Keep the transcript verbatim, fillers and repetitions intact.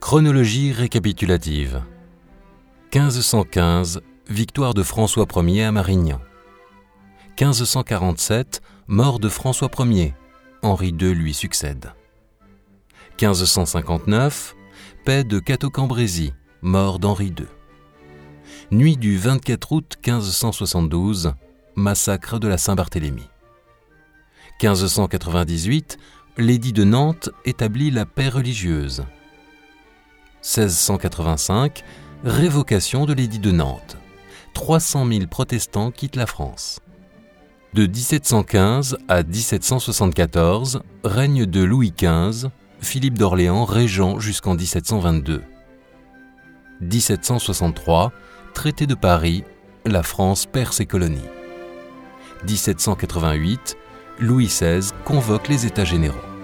Chronologie récapitulative. quinze cent quinze, victoire de François Ier à Marignan. quinze cent quarante-sept, mort de François Ier. Henri deux lui succède. quinze cent cinquante-neuf, paix de Cateau-Cambrésis, mort d'Henri deux. Nuit du vingt-quatre août quinze cent soixante-douze, massacre de la Saint-Barthélemy. quinze cent quatre-vingt-dix-huit, l'édit de Nantes établit la paix religieuse. seize cent quatre-vingt-cinq, révocation de l'édit de Nantes. trois cent mille protestants quittent la France. De dix-sept cent quinze à dix-sept cent soixante-quatorze, règne de Louis quinze, Philippe d'Orléans régent jusqu'en dix-sept cent vingt-deux. dix-sept cent soixante-trois, traité de Paris, la France perd ses colonies. dix-sept cent quatre-vingt-huit, Louis seize convoque les États généraux.